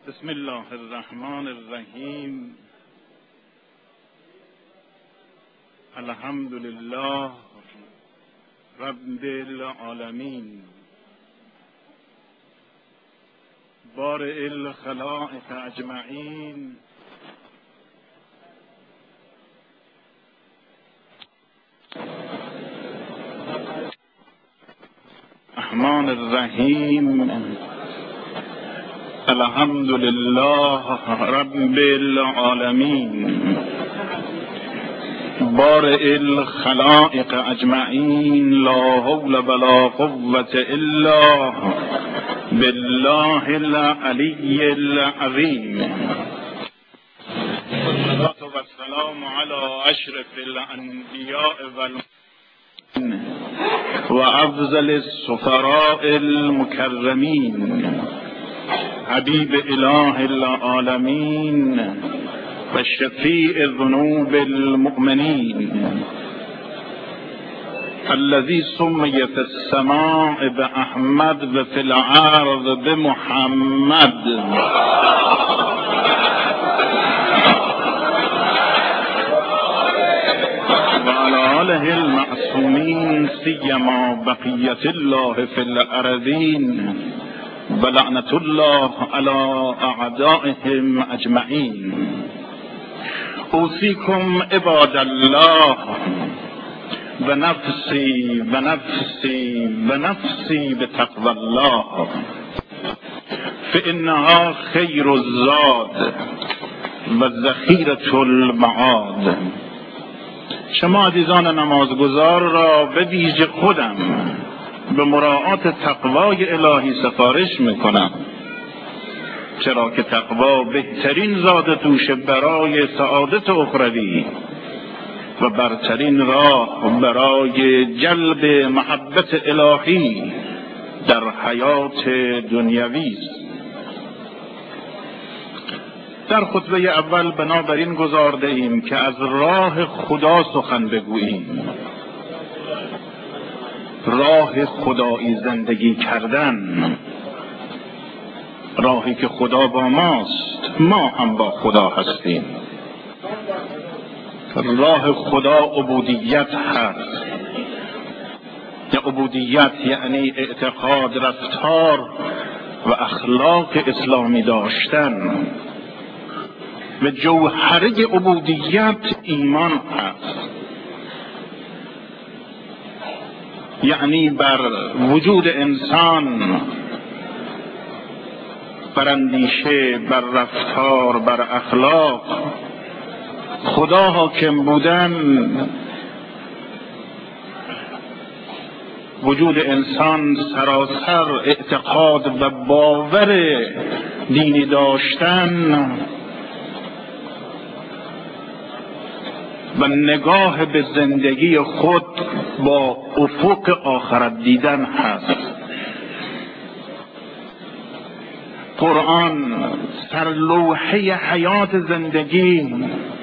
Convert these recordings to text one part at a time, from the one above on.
بسم الله الرحمن الرحیم. الحمد لله رب العالمین بارئ الخلائق اجمعین الرحمن الرحیم. الحمد لله رب العالمین بارئ الخلائق اجمعین لا حول ولا قوة الا بالله العلی العظیم. والصلاة والسلام على اشرف الانبیاء و افضل السفراء المکرمین حبیب اله العالمین و شفیع ذنوب المؤمنین الذي سمي في السماء بأحمد و في الأرض بمحمد وعلى آله المعصومين سيما بقية الله في الأرضين ولعنة الله على أعدائهم أجمعين. أوصيكم عباد الله ونفسي بتقوى الله فإنها خير الزاد و المعاد. شما عزیزان نمازگزار را به ویژه خودم به مراعات تقوای الهی سفارش میکنم، چرا که تقوا بهترین زاد توشه برای سعادت اخروی و برترین راه برای جلب محبت الهی در حیات دنیوی است. در خطبه اول بنابراین گذارده ایم که از راه خدا سخن بگوییم، راه خدایی زندگی کردن، راهی که خدا با ماست، ما هم با خدا هستیم. راه خدا عبودیت هست. عبودیت یعنی اعتقاد، رفتار و اخلاق اسلامی داشتن. و جوهره عبودیت ایمان هست، یعنی بر وجود انسان، بر اندیشه، بر رفتار، بر اخلاق خدا حاکم بودن. وجود انسان سراسر اعتقاد و باور دینی داشتن و نگاه به زندگی خود با افق آخرت دیدن هست. قرآن سرلوحه حیات زندگی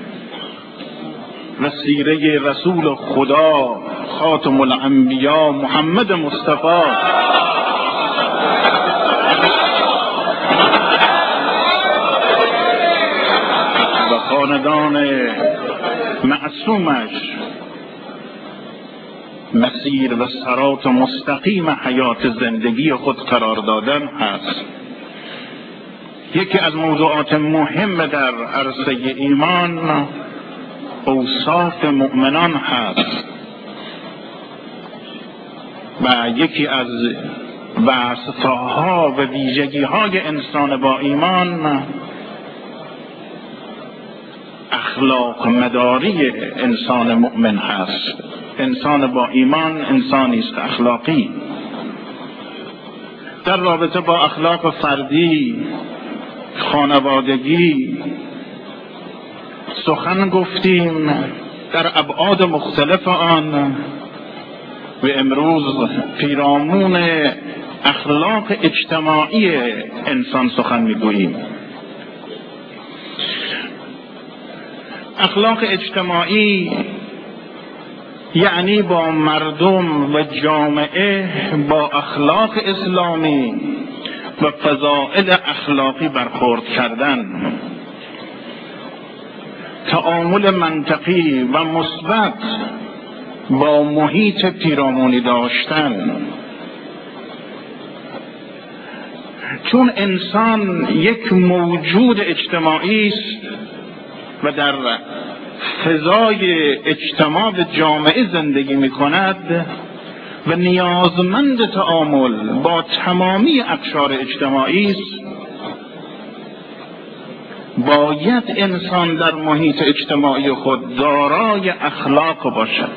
و سیره رسول خدا خاتم الانبیا محمد مصطفی و خاندان معصومش مسیر و صراط مستقیم حیات زندگی خود قرار دادن هست. یکی از موضوعات مهم در عرصه ایمان اوصاف مؤمنان هست و یکی از وصفها و ویژگی‌های انسان با ایمان اخلاق مداری انسان مؤمن هست. انسان با ایمان انسانی است اخلاقی. در رابطه با اخلاق فردی، خانوادگی سخن گفتیم در ابعاد مختلف آن و امروز پیرامون اخلاق اجتماعی انسان سخن میگوییم. اخلاق اجتماعی یعنی با مردم و جامعه با اخلاق اسلامی و فضائل اخلاقی برخورد کردن، تعامل منطقی و مثبت با محیط پیرامونی داشتن. چون انسان یک موجود اجتماعی است و در فضای اجتماع جامعه زندگی می کند و نیازمند تعامل با تمامی اقشار اجتماعی است، باید انسان در محیط اجتماعی خود دارای اخلاق باشد،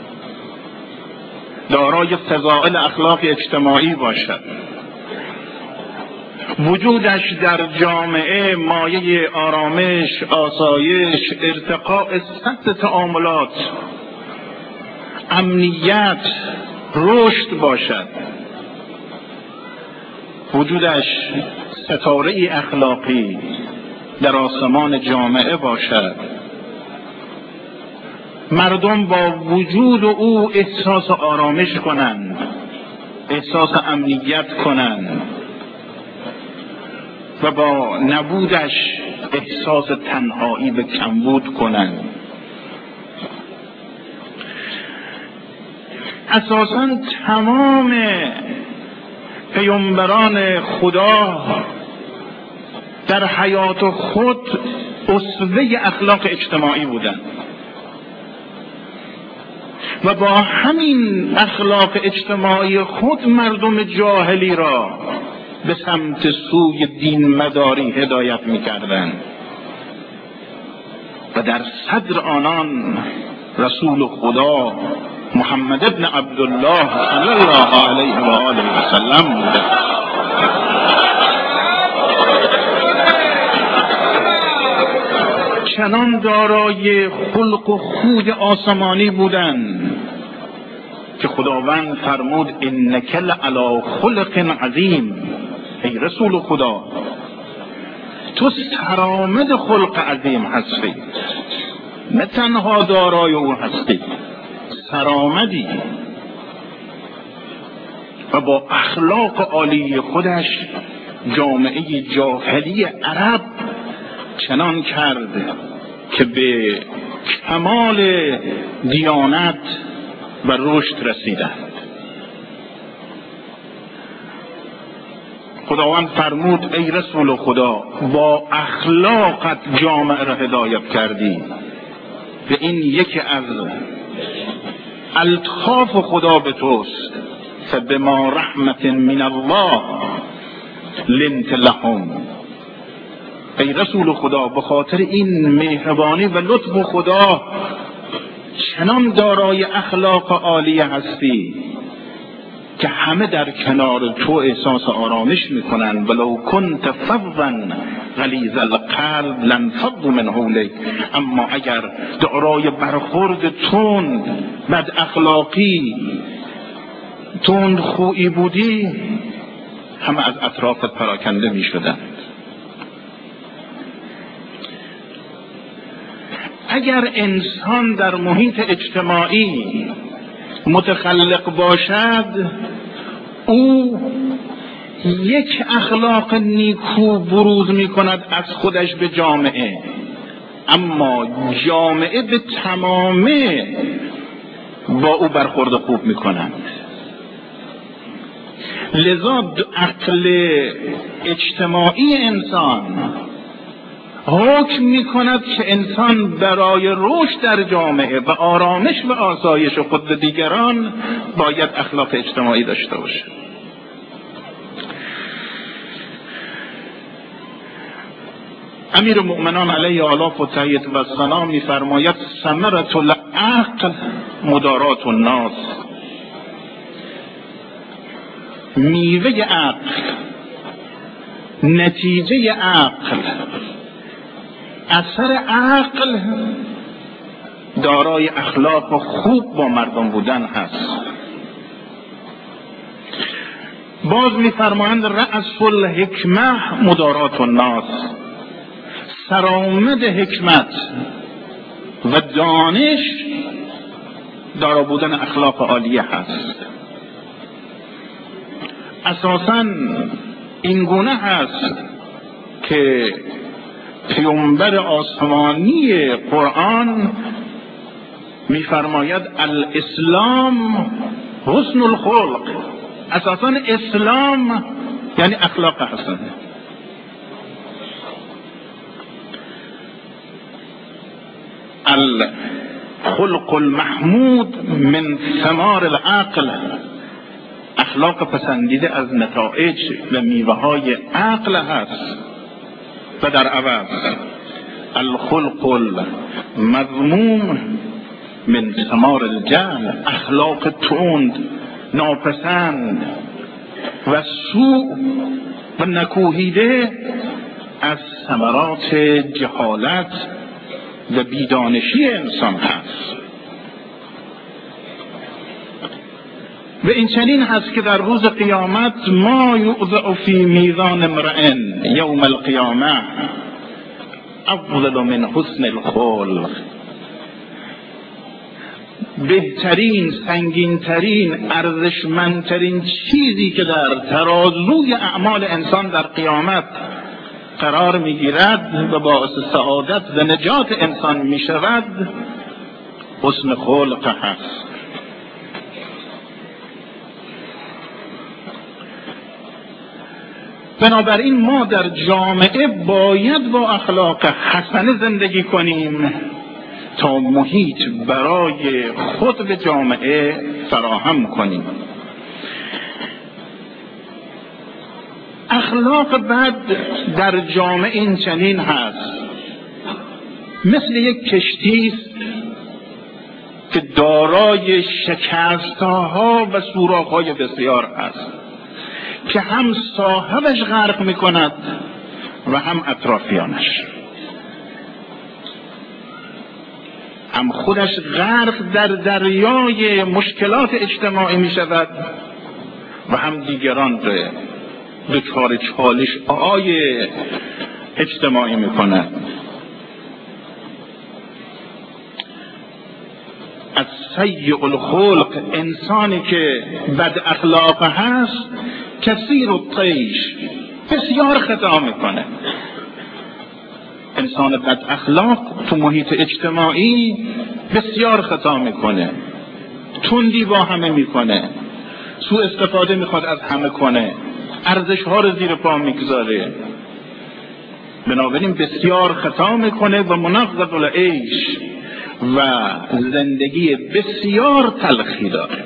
دارای فضائل اخلاق اجتماعی باشد، وجودش در جامعه مایه آرامش، آسایش، ارتقاء سطح تعاملات، امنیت، رشد باشد، وجودش ستاره اخلاقی در آسمان جامعه باشد، مردم با وجود او احساس آرامش کنند، احساس امنیت کنند و با نبودش احساس تنهایی به کمبود کنند. اساساً تمام پیامبران خدا در حیات خود اسوه اخلاق اجتماعی بودند و با همین اخلاق اجتماعی خود مردم جاهلی را به سمت سوی دین مداری هدایت می‌کردند و در صدر آنان رسول خدا محمد ابن عبدالله صلی الله علیه و آله و سلم بوده. چنان دارای خلق و خود آسمانی بودند که خداوند فرمود انک لعلی خلق عظیم. ای رسول خدا، تو سرآمد خلق عظیم هستی، نه تنها دارای او هستی، سرآمدی. و با اخلاق عالی خودش جامعه جاهلی عرب چنان کرد که به کمال دیانت و رشد رسیدند. خداوند فرمود ای رسول خدا، با اخلاقت جامعه را هدایت کردی. و این یکی از الطاف خدا به توست. فبما رحمت من الله لنت لهم. ای رسول خدا، به خاطر این مهربانی و لطف خدا چنان دارای اخلاق عالیه هستی که همه در کنار تو احساس آرامش میکنن. ولو کنت فظا غلیظ القلب لانفضوا من حولک. اما اگر دارای برخورد تند، بد اخلاقی، تند خویی بودی، همه از اطرافت پراکنده میشدند. اگر انسان در محیط اجتماعی متخلق باشد، او یک اخلاق نیکو بروز می کند از خودش به جامعه، اما جامعه به تمامه با او برخورد خوب می کند. لذا عقل اجتماعی انسان حکم می کند که انسان برای رشد در جامعه و آرامش و آسایش خود و دیگران باید اخلاق اجتماعی داشته باشه. امیر المؤمنان علیه آلاف و تحیت و سلام می فرماید ثمرة العقل مدارات الناس. میوه عقل، نتیجه عقل، اثر عقل دارای اخلاق خوب با مردم بودن هست. باز می‌فرمایند رأس الحکمه مدارات الناس. سرآمد حکمت و دانش دارا بودن اخلاق عالیه هست. اساساً این گونه هست که پیامبر آسمانی قرآن می‌فرماید الاسلام حسن الخلق. اساساً اسلام یعنی اخلاق حسنه. الخلق المحمود من ثمار العقل، اخلاق پسندیده از نتایج و میوه های عقل هست. و در عوض الخلق المذموم من ثمار الجهل، اخلاق تند، ناپسند و سوء و نکوهیده از ثمرات جهالت و بیدانشی انسان هست. و این چنین هست که در روز قیامت ما یوضع فی میزان امرئ یوم القیامه افضل من حسن الخلق، بهترین، سنگینترین، ارزشمندترین چیزی که در ترازوی اعمال انسان در قیامت قرار میگیرد و باعث سعادت و نجات انسان میشود حسن خلق هست. بنابراین ما در جامعه باید با اخلاق حسنه زندگی کنیم تا محیط برای خود و جامعه فراهم کنیم. اخلاق بد در جامعه این چنین هست، مثل یک کشتی است که دارای شکست‌ها و سوراخ‌های بسیار است که هم صاحبش غرق می‌کند و هم اطرافیانش، هم خودش غرق در دریای مشکلات اجتماعی می‌شود و هم دیگران را دچار چالش‌های اجتماعی می‌کند. از سیء الخلق، انسانی که بد اخلاق هست، کثیر الطیش، بسیار خطا میکنه. انسان بد اخلاق تو محیط اجتماعی بسیار خطا میکنه، تندی با همه میکنه، سوء استفاده میخواد از همه کنه، ارزش ها رو زیر پا میگذاره، بنابراین بسیار خطا میکنه و منغص العیش و زندگی بسیار تلخی داره.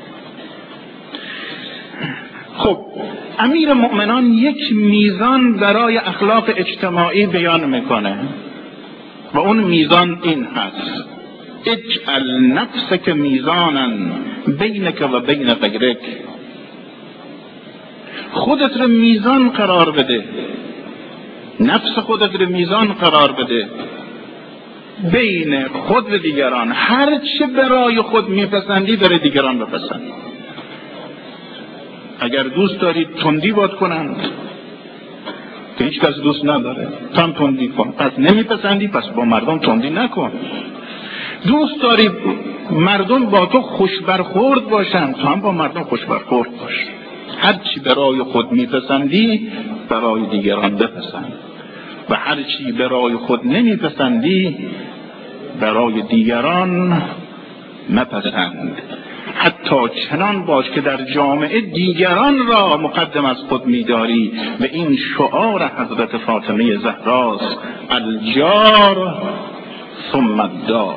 خب امیر مؤمنان یک میزان برای اخلاق اجتماعی بیان میکنه و اون میزان این هست: اجعل نفسک میزانا بینک و بین غیرک. خودت رو میزان قرار بده، نفس خودت رو میزان قرار بده بین خود و دیگران. هر چه برای خود میپسندی برای دیگران بپسند. اگر دوست دارید تندی باد کنند که هیچ کس دوست نداره، تو هم تندی کن. پس نمیپسندی، پس با مردم تندی نکن. دوست داری مردم با تو خوش برخورد باشند، تو هم با مردم خوش برخورد باش. هر چی برای خود میپسندی برای دیگران بپسند و هر چی برای خود نمیپسندی برای دیگران مپسند. حتی چنان باش که در جامعه دیگران را مقدم از خود می‌داری و این شعار حضرت فاطمه زهراست: الجار ثم الدار.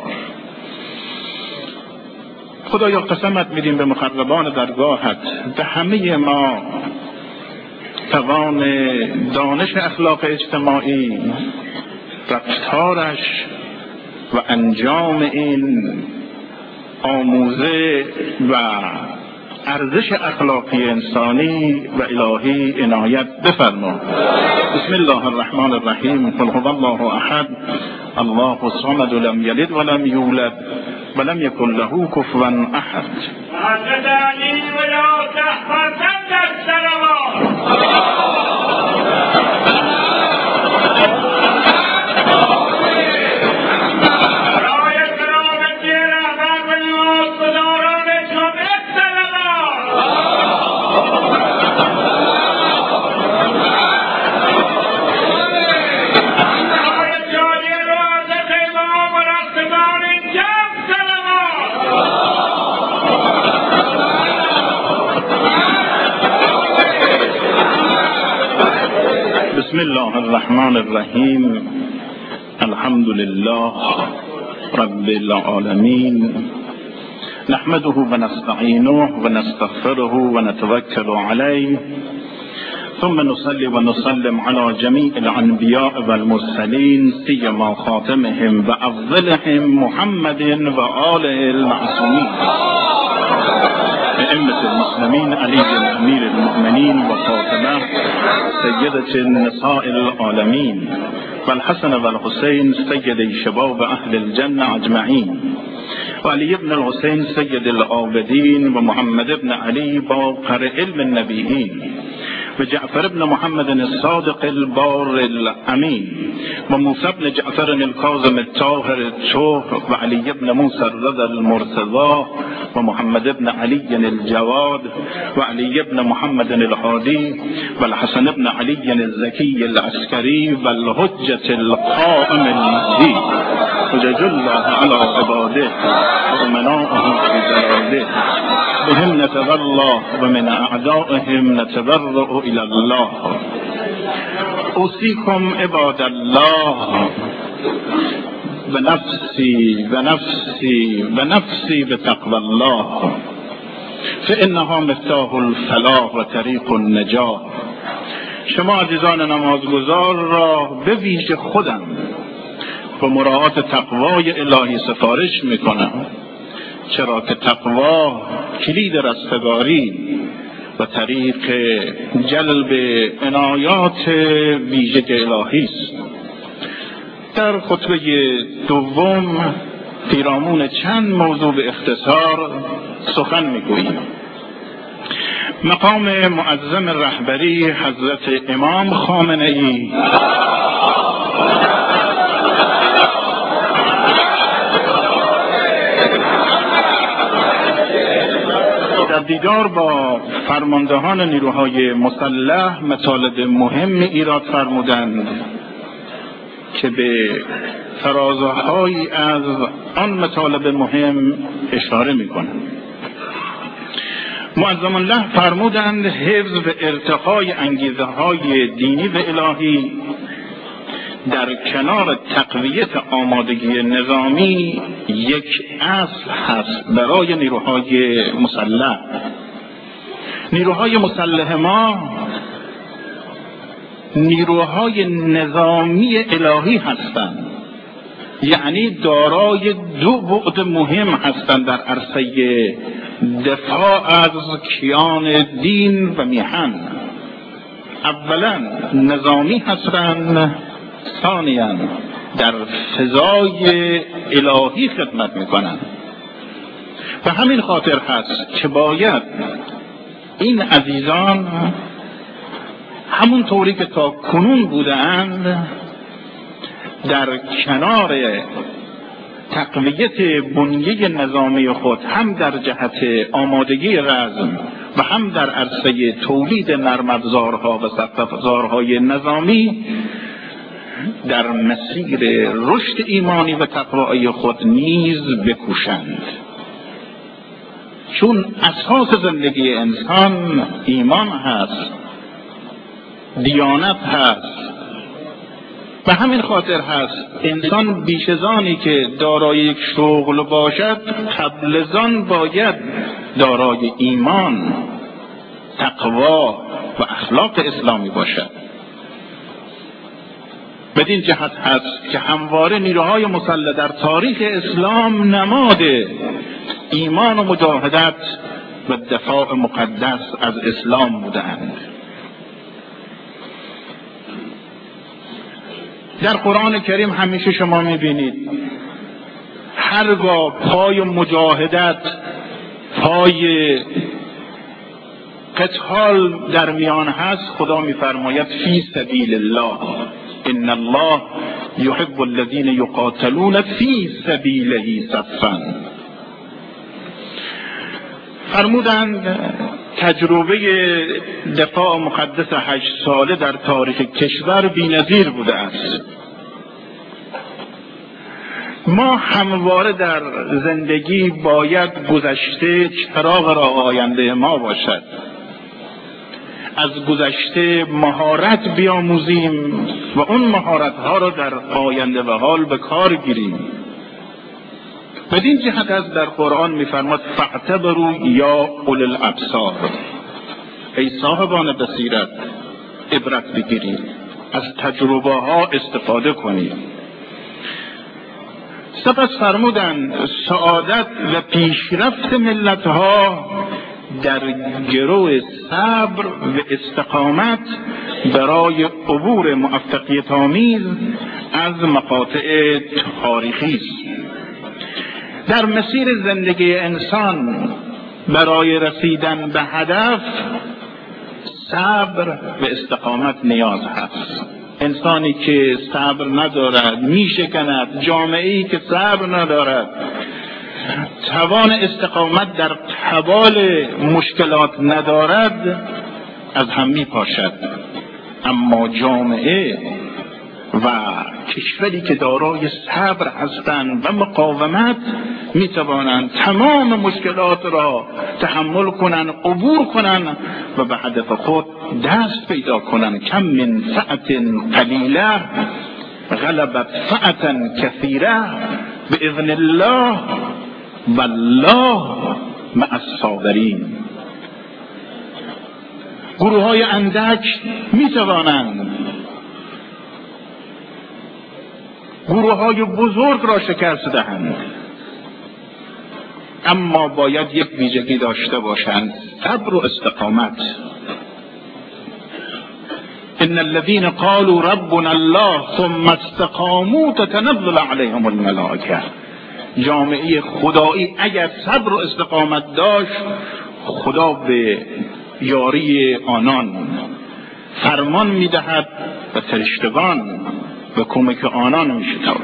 خدایا قسمت میدیم به مقربان درگاهت، به همه ما توان دانش اخلاق اجتماعی، رفتارش و انجام این آموزه و ارزش اخلاقی انسانی و الهی عنایت بفرما. بسم الله الرحمن الرحیم. قل هو الله احد الله الصمد لم یلد ولم یولد ولم یکن له کفوا احد. حضرت علی ولایت فرزند است سلام. بسم الله الرحمن الرحیم. الحمد لله رب العالمین، نحمده و نستعینه و نستغفره و نتوکل علیه، ثم نصلي ونسلم على جميع الأنبياء والمرسلين سيما خاتمهم وأفضلهم محمد وآله المعصومين أئمة المسلمين علي أمير المؤمنين وفاطمة سيدة النساء العالمين والحسن والحسين سيد شباب أهل الجنة أجمعين، وعلي بن الحسين سيد العابدين، ومحمد بن علي باقر علم النبيين، وجعفر بن محمد الصادق البار الأمين، وموسى بن جعفر الكاظم الطاهر الشوخ، وعلي بن موسى الرضا المرتضى، ومحمد بن علي الجواد، وعلي بن محمد الهادي، والحسن بن علي الزكي العسكري، والحجة القائم المهدي، حجج الله على عباده وأمنائه في جلاله، بهم نتولى ومن أعدائهم نتبرأ إلى الله. أوصيكم عباد الله بنفسي بتقوى الله، فإنها مفتاح الفلاح و طریق النجاة. شما عزیزان نمازگزار را به ویژه خودم با مراعات تقوای الهی سفارش میکنم، چرا که تقوا کلید رستگاری و طریق جلب عنایات ویژه الهی است. در خطبه دوم پیرامون چند موضوع به اختصار سخن میگوییم. مقام معظم رهبری حضرت امام خامنه‌ای در دیدار با فرماندهان نیروهای مسلح مطالب مهم ایراد فرمودند که به فرازهایی از آن مطالب مهم اشاره می‌کنند. معظم الله فرمودند حفظ و ارتقای انگیزه‌های دینی و الهی در کنار تقویت آمادگی نظامی یک اصل هست برای نیروهای مسلح. نیروهای مسلح ما نیروهای نظامی الهی هستند، یعنی دارای دو بعد مهم هستند در عرصه دفاع از کیان دین و میهن. اولا نظامی هستند، ثانیاً در فضای الهی خدمت میکنند. و همین خاطر هست که باید این عزیزان همون طوری که تا کنون بودند در کنار تقویت بنیه نظامی خود هم در جهت آمادگی رزم و هم در عرصه تولید نرم افزارها و سخت افزارهای نظامی در مسیر رشد ایمانی و تقوایی خود نیز بکوشند، چون اساس زندگی انسان ایمان هست، دیانت هست. و همین خاطر هست انسان بیش از آنی که دارای یک شغل باشد قبل از آن باید دارای ایمان، تقوا و اخلاق اسلامی باشد. بدین جهت هست که همواره نیروهای مسلح در تاریخ اسلام نماد ایمان و مجاهدت و دفاع مقدس از اسلام بودند. در قرآن کریم همیشه شما میبینید هرگاه پای مجاهدت، پای قتال در میان هست، خدا میفرماید فی سبیل الله، ان الله یحب الذین یقاتلون فی سبیله صفا. فرمودند تجربه دفاع مقدس 8 ساله در تاریخ کشور بی‌نظیر بوده است. ما همواره در زندگی باید گذشته چراغ راه آینده ما باشد. از گذشته مهارت بیاموزیم و اون مهارت‌ها را در آینده و حال به کار گیریم. بدین جهت از در قرآن می‌فرماد فاعتبروا یا اولی الابصار، ای صاحبان بصیرت عبرت بگیرید، از تجربه ها استفاده کنید. سپس فرمودند سعادت و پیشرفت ملت ها در گرو صبر و استقامت برای عبور موفقیت آمیز از مقاطع تاریخی است. در مسیر زندگی انسان برای رسیدن به هدف صبر و استقامت نیاز هست. انسانی که صبر ندارد میشکند، جامعه‌ای که صبر ندارد توان استقامت در قبال مشکلات ندارد از هم میپاشد. اما جامعه و کشوری که دارای صبر هستند و مقاومت میتوانند تمام مشکلات را تحمل کنند، عبور کنند و به هدف خود دست پیدا کنند. کم من فئة قلیله غلبت فئة کثیره باذن الله والله مع الصابرین. گروه های اندک میتوانند گروه های بزرگ را شکست دهند، اما باید یک ویژگی داشته باشند: صبر و استقامت. ان الذين قالوا ربنا الله ثم استقاموا تتنزل عليهم الملائكه. جامعه خدایی اگر صبر و استقامت داشت، خدا به یاری آنان فرمان میدهد و فرشتگان به کمک آنان میشتابد.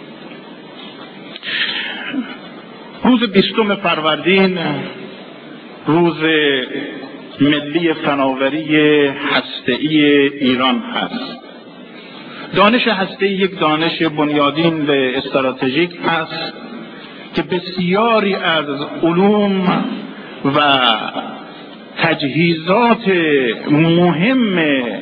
روز 20 فروردین روز ملی فناوری هسته‌ای ایران هست. دانش هسته‌ای یک دانش بنیادین و استراتژیک هست که بسیاری از علوم و تجهیزات مهم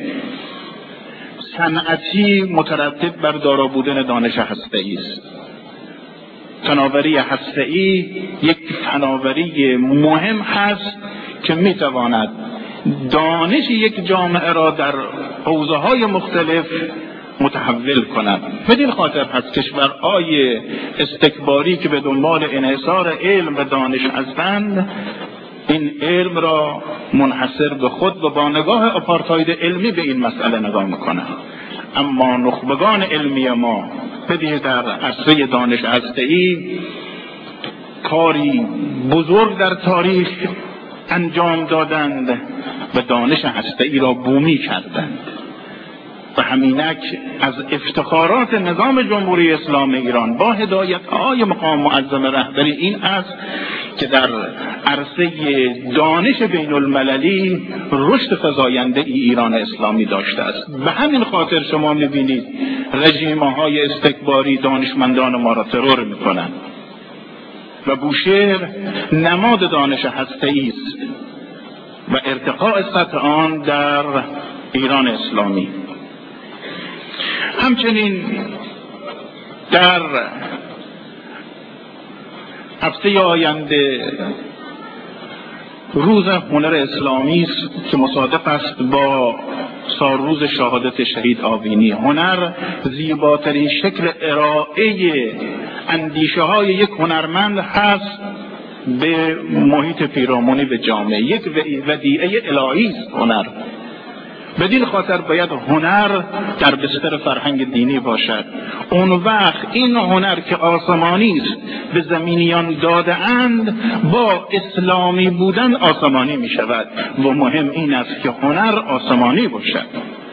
صنعتی مترتب بر دارا بودن دانش هسته‌ای است. فناوری هسته‌ای یک فناوری مهم هست که میتواند دانش یک جامعه را در حوزه‌های مختلف متحول کند. بدین خاطر هست کشورهای استکباری که به دنبال انحصار علم و دانش هستند این علم را منحصر به خود و با نگاه آپارتاید علمی به این مسئله نگاه میکنند. اما نخبگان علمی ما بدید در عرصه دانش هسته‌ای کاری بزرگ در تاریخ انجام دادند و دانش هسته‌ای را بومی کردند و همینک از افتخارات نظام جمهوری اسلامی ایران با هدایت‌های مقام معظم رهبری این است که در عرصه دانش بین المللی رشد فزاینده ایران اسلامی داشته است. به همین خاطر شما می‌بینید رژیم‌های استکباری دانشمندان ما را ترور می‌کنند و بوشهر نماد دانش هسته‌ای است و ارتقاء سطح آن در ایران اسلامی. همچنین در هفته آینده روز هنر اسلامی است که مصادف است با سالروز شهادت شهید آوینی. هنر زیباترین شکل ارائه اندیشه های یک هنرمند هست به محیط پیرامونی به جامعه. یک ودیعه الهی است هنر. بدین خاطر باید هنر در بستر فرهنگ دینی باشد. اون وقت این هنر که آسمانی است به زمینیان داده اند با اسلامی بودن آسمانی می شود و مهم این است که هنر آسمانی باشد.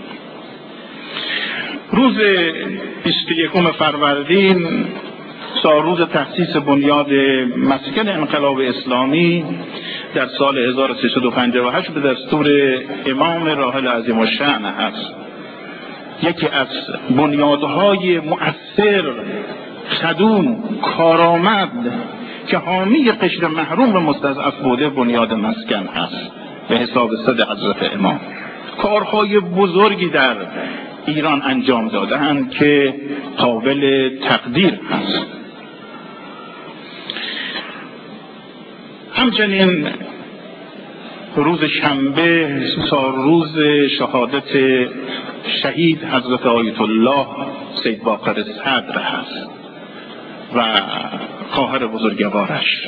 روز 21 فروردین سالروز تأسیس بنیاد مسکن انقلاب اسلامی در سال 1358 به دستور امام راحل عظیم الشأن است. یکی از بنیادهای مؤثر، خدوم، کارآمد که حامی قشر محروم و مستضعف بوده بنیاد مسکن است به حساب صد حضرت امام. کارهای بزرگی در ایران انجام دادند که قابل تقدیر هست. همچنین روز شنبه روز شهادت شهید حضرت آیت الله سید باقر صدر هست و خواهر بزرگوارش،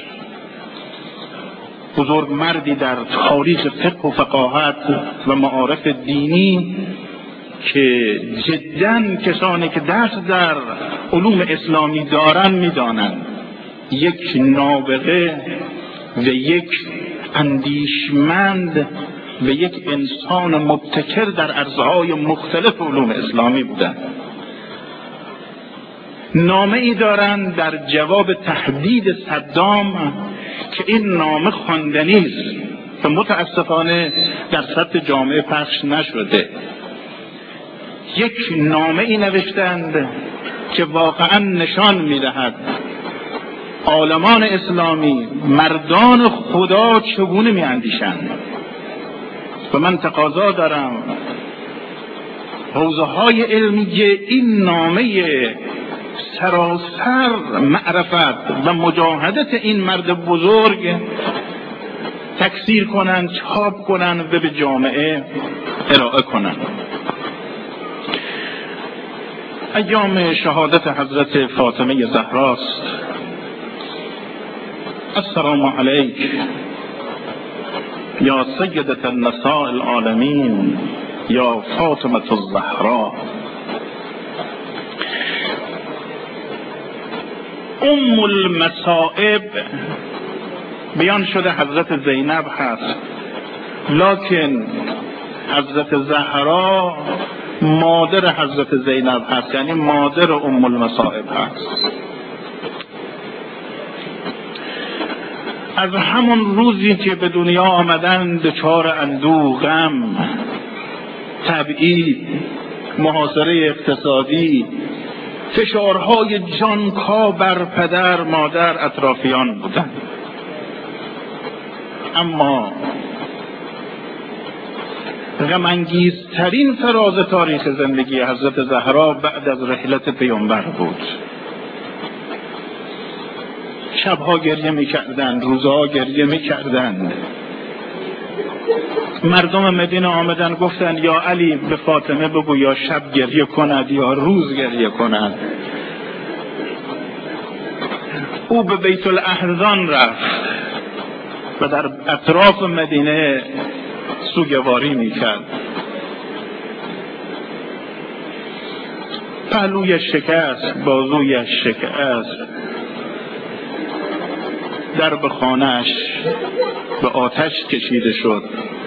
بزرگ مردی در تاریخ فقه و فقاهت و معارف دینی که جداً کسانی که درس در علوم اسلامی دارن میدانند یک نابغه و یک اندیشمند و یک انسان مبتکر در عرصه‌های مختلف علوم اسلامی بودند. نامه ای دارند در جواب تهدید صدام که این نامه خواندنی است و متاسفانه در سطح جامعه پخش نشده. یک نامه ای نوشتند که واقعا نشان می‌دهد عالمان اسلامی، مردان خدا چگونه می‌اندیشند و من تقاضا دارم حوزه‌های علمی این نامه سراسر معرفت و مجاهدت این مرد بزرگ تکثیر کنند، چاپ کنند و به جامعه ارائه کنند. ایام شهادت حضرت فاطمه زهراست. السلام علیک یا سیدة النساء العالمین یا فاطمه الزهرا. ام المصائب بیان شده حضرت زینب هست، لکن حضرت زهرا مادر حضرت زینب هست، یعنی مادر ام المصائب هست. از همون روزی که به دنیا آمدن دچار اندوه، غم، تبعید، محاصره اقتصادی، فشارهای جانکا بر پدر، مادر، اطرافیان بودند. اما غم‌انگیزترین فراز تاریخ زندگی حضرت زهرا بعد از رحلت پیامبر بود. شبها گریه می‌کردند، روزها گریه می‌کردند. مردم مدینه آمدن گفتند یا علی به فاطمه بگو یا شب گریه کند یا روز گریه کند. او به بیت الاحزان رفت و در اطراف مدینه سوگواری میکرد. پهلویش شکست، بازویش شکست، درب خانه‌اش به آتش کشیده شد.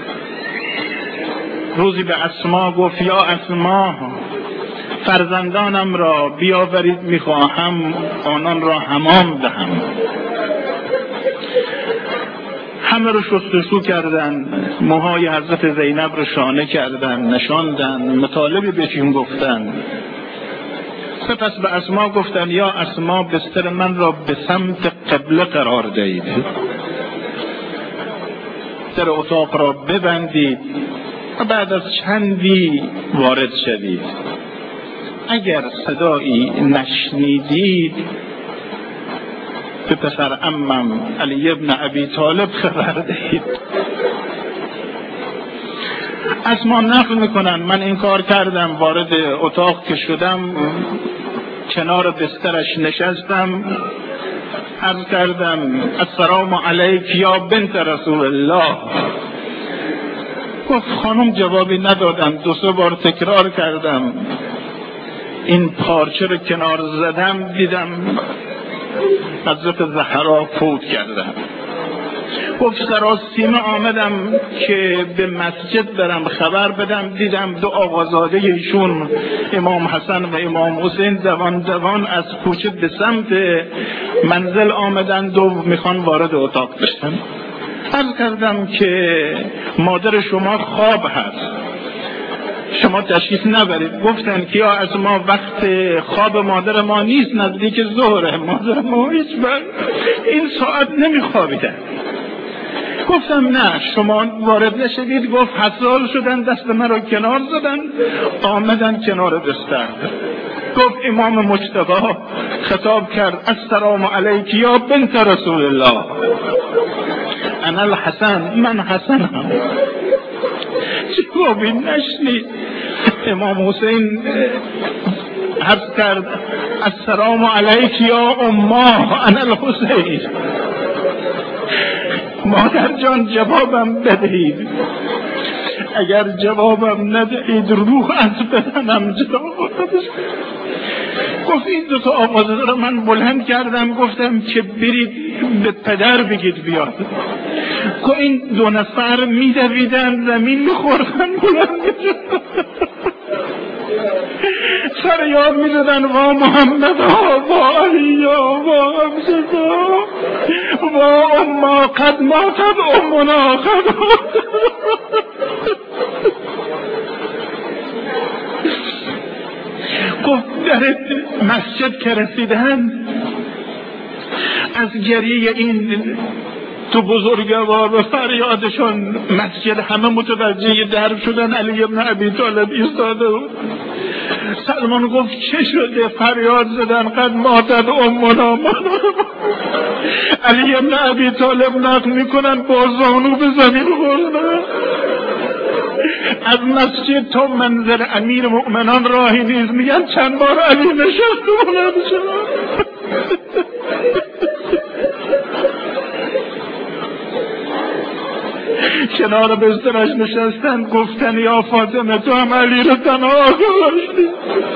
روزی به اسما گفت یا اسما فرزندانم را بیاورید، میخواهم آنان را حمام دهم. همه رو شستشو کردن، موهای حضرت زینب رو شانه کردن، نشاندن، مطالبی بهشون گفتن. سپس به اسما گفتن یا اسما بستر من را به سمت قبله قرار دهید، در اتاق را ببندید و بعد از چندی وارد شدید. اگر صدایی نشنیدید به پسر عمم علی ابن ابی طالب خبر دهید. اسما نقل میکنن من این کار کردم، وارد اتاق که شدم کنار بسترش نشستم، عرض کردم السلام علیک یا بنت رسول الله. گفت خانم جوابی ندادم، 2-3 بار تکرار کردم، این پارچه رو کنار زدم دیدم حضرت زهرا فوت کردم. گفت سراسیمه آمدم که به مسجد برم خبر بدم، دیدم 2 آقازاده ایشون امام حسن و امام حسین دوان دوان از کوچه به سمت منزل آمدند و میخوان وارد اتاق بشن. عرض کردم که مادر شما خواب هست، شما تشریف نبرید. گفتن که یا از ما وقت خواب مادر ما نیست، نزدیک ظهره، مادر ما هیچ وقت این ساعت نمیخوابیدن. گفتم نه شما وارد نشدید. گفت حسال شدن، دست من رو کنار زدن، آمدن کنار بستر. گفت امام مجتبی خطاب کرد السلام علیک یا بنت رسول الله. انا الحسن، من حسنم. جوابی نشنید. امام حسین عرض کرد السلام علیک یا اماه انا الحسین. مادر جان جوابم بدهید، اگر جوابم ندهید روح از بدنم جدا خواهد شد. گفت این دو تا آوازه رو من بلند کردم، گفتم که برید به پدر بگید بیاد. گفت این دو نفر میدویدن زمین میخوردن، بلند میشد فریاد میزدن وا محمد ها، وا علی ها، وا حمزه ها، وا اما قد ماتت امنا قد ماتت. گفت در مسجد که رسیدن از گریه این تو بزرگوار و فریادشان مسجد همه متوجه در شدن. علی ابن ابی طالب ایستاده بود. سلمان گفت چه شده؟ فریاد زدن قد ماتت امنا. علی ابن ابی طالب نقل میکنن با زانو به زمین خوردن. از مسجد تا منزل امیر مؤمنان راهی نیست. میگن چند بار علی نشست و بلند شد. کنار بسترش نشستن، گفتن یا فاطمه تو هم علی رو تنها گذاشتی.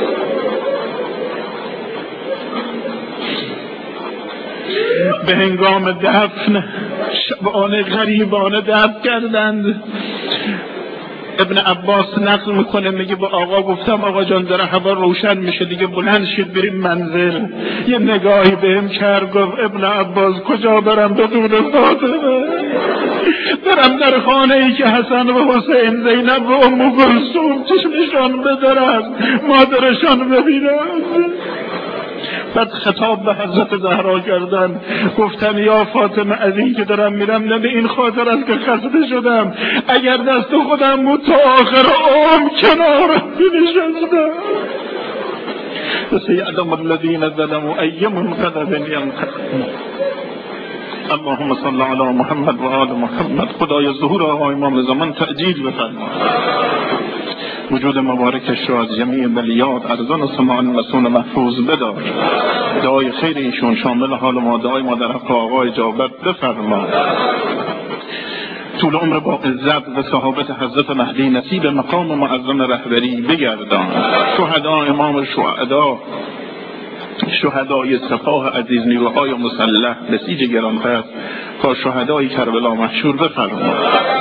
به هنگام دفن شبانه غریبانه دفن کردند. ابن عباس نقل میکنه، میگه با آقا گفتم آقا جان داره هوا روشن میشه دیگه، بلند شید بریم منزل. یه نگاهی بهم کرد، گفت ابن عباس کجا برم بدون فاطمه؟ برم در خانه ای که حسن و حسین، زینب و ام کلثوم چشمشان بدرد، مادرشان ببینند. بعد خطاب به حضرت زهرا کردن، گفتن یا فاطمه از این که دارم میرم نه به این خاطر است که خسته شدم، اگر دست خودم بود تا آخر عمر کنارم نشستم. سیعلم الذین ظلموا ای منقلب ینقلبون. اللهم صل علی محمد و آل محمد. خدای ظهور آقا امام زمان تعجیل بفرما. وجود مبارکش رو از جمیع بلیات ارزان و سمان مسون محفوظ بدار. دعای خیر ایشون شامل حال ما، دعای ما در حق آقا اجابت بفرما. طول عمر با عزت و صحابت حضرت مهدی نصیب مقام معظم رهبری بگردان. شهدا امام شهدا، شهدای سپاه عزیز نیروهای مسلح بسیج گرانقدر تا شهدای کربلا محشور بفرما.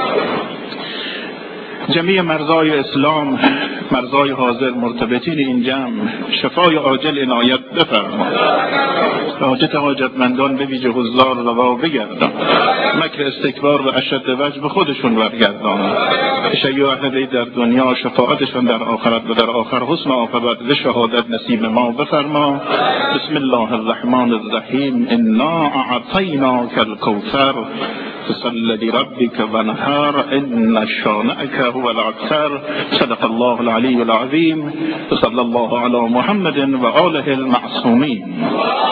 جمیع مرزای اسلام، مرزای حاضر مرتبطین این جمع شفای عاجل عنایت بفرما. حاجت حاجتمندان به ویژه حضار روا بگردان. مکر استکبار و اشد وجه به خودشون برگردان. تشیع اهل بیت در دنیا، شفاعتشون در آخرت و در آخر حسن عاقبت و شهادت نصیب ما بفرما. بسم الله الرحمن الرحیم. انا اعطیناک الکوثر فصل لربك وانحر ان شانئك هو الابتر. صدق الله العلی العظیم. وصلی الله علی محمد و آله المعصومین.